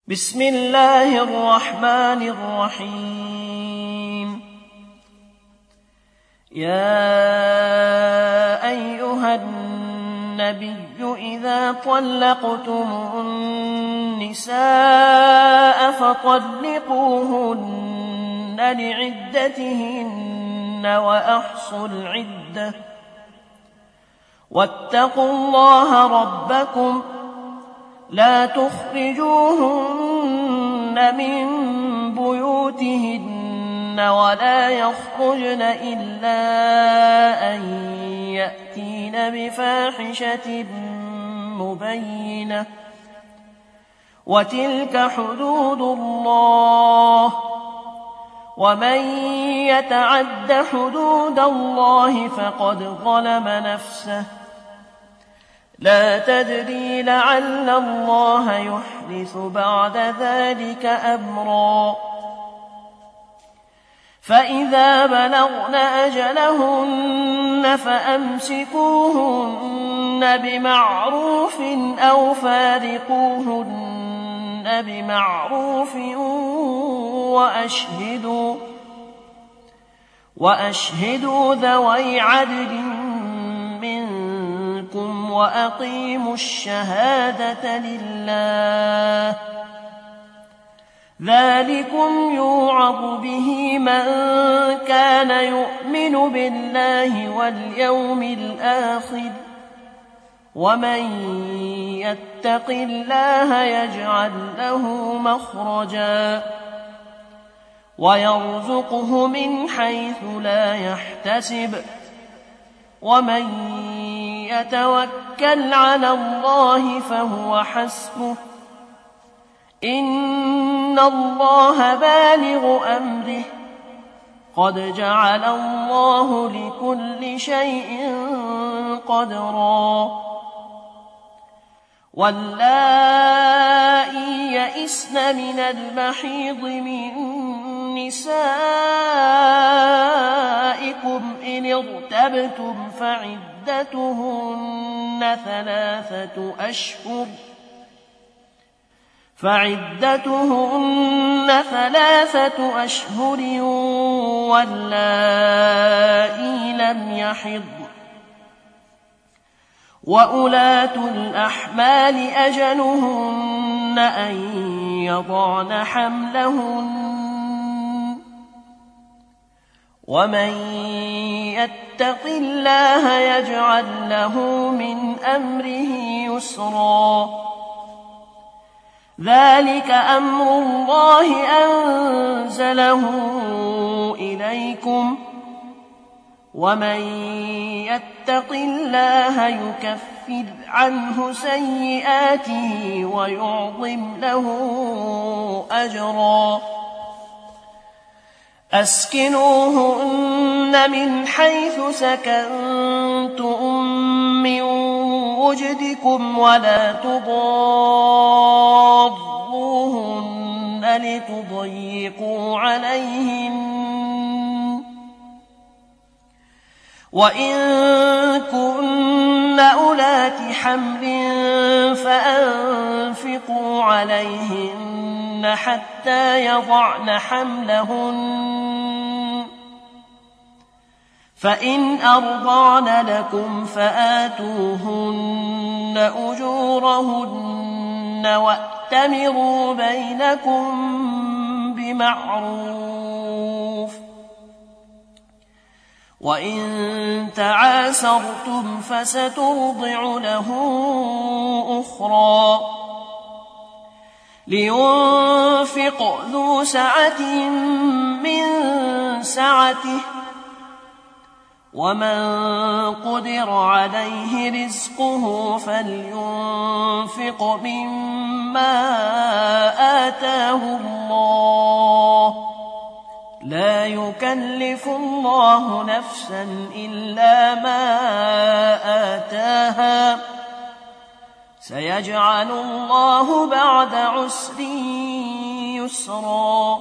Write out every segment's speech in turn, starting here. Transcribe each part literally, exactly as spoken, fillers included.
بسم الله الرحمن الرحيم. يا أيها النبي إذا طلقتم النساء فطلقوهن لعدتهن وأحصوا العدة واتقوا الله ربكم لا تخرجوهن من بيوتهن ولا يخرجن إلا أن يأتين بفاحشة مبينة وتلك حدود الله ومن يتعد حدود الله فقد ظلم نفسه لا تدري لعل الله يحدث بعد ذلك أمرا. فإذا بلغن أجلهن فأمسكوهن بمعروف أو فارقوهن بمعروف وأشهدوا وأشهدوا ذوي عدل منكم وأقيموا الشهادة لله ذلكم يوعظ به من كان يؤمن بالله واليوم الآخر ومن يتق الله يجعل له مخرجا ويرزقه من حيث لا يحتسب ومن يتوكل على الله فهو حسبه إن الله بالغ أمره قد جعل الله لكل شيء قدرا. واللائي يئسن من المحيض من نسائكم إن ارتبتم فعدتهن ثلاثة أشهر فعدتهن ثلاثة أشهر واللائي لم يحضن وأولاة الأحمال أجلهن أن يضعن حملهن ومن يتق الله يجعل له من أمره يسرا. ذلك أمر الله أنزله إليكم ومن يتق الله يكفر عنه سيئاته ويعظم له أجرا. أسكنوهن من حيث سكنتم من وجدكم ولا تضاروهن لتضيقوا عليهن وإن كن أولات حمل فأنفقوا عليهن حتى يضعن حملهن فإن أرضعن لكم فآتوهن أجورهن وأتمروا بينكم بمعروف وإن تعاسرتم فسترضع له أخرى. لينفق ذو سعة من سعته ومن قدر عليه رزقه فلينفق مما آتاه الله لا يكلف الله نفسا إلا ما آتاها سيجعل الله بعد عسر يسرا.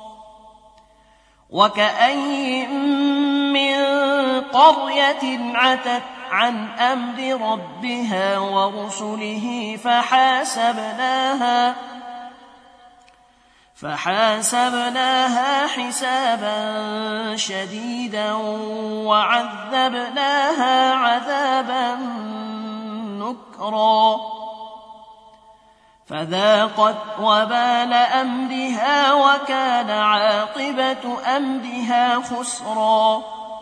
وكأين من قرية عتت عن أمر ربها ورسله فحاسبناها فحاسبناها حسابا شديدا وعذبناها عذابا نكرا فذاقت وبال أمرها وكان عاقبة أمرها خسرا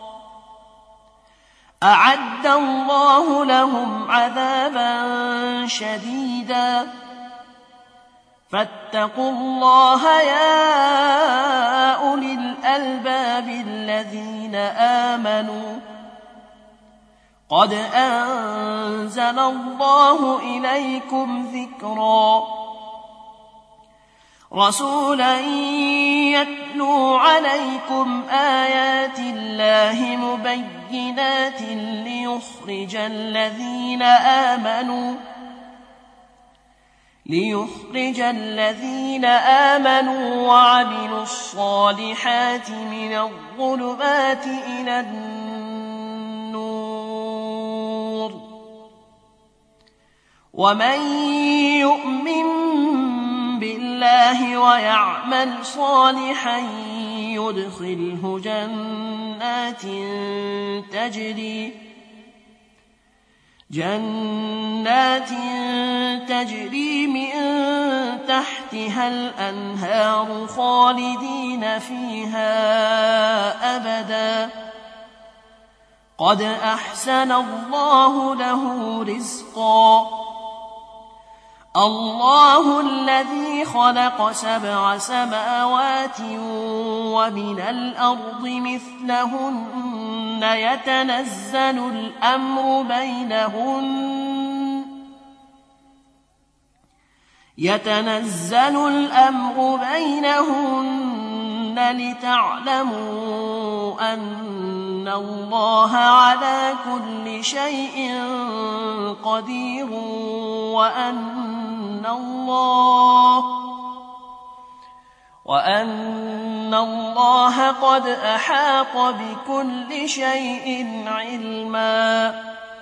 أعد الله لهم عذابا شديدا فاتقوا الله يا أولي الألباب الذين آمنوا قد أنزل الله إليكم ذكرا رسولا يتلو عليكم آيات الله مبينات ليخرج الذين آمنوا ليخرج الذين آمنوا وعملوا الصالحات من الظلمات إلى النور ومن يؤمن بالله ويعمل صالحا يدخله جنات تجري جنات تجري من تحتها الأنهار خالدين فيها أبدا قد أحسن الله له رزقا الله الذي خلق سبع سماوات ومن الأرض مثلهن يتنزل الأمر بينهن يتنزل الأمر بينهن لتعلموا أن الله على كل شيء قدير وأن الله وأن الله قد أحاط بكل شيء علما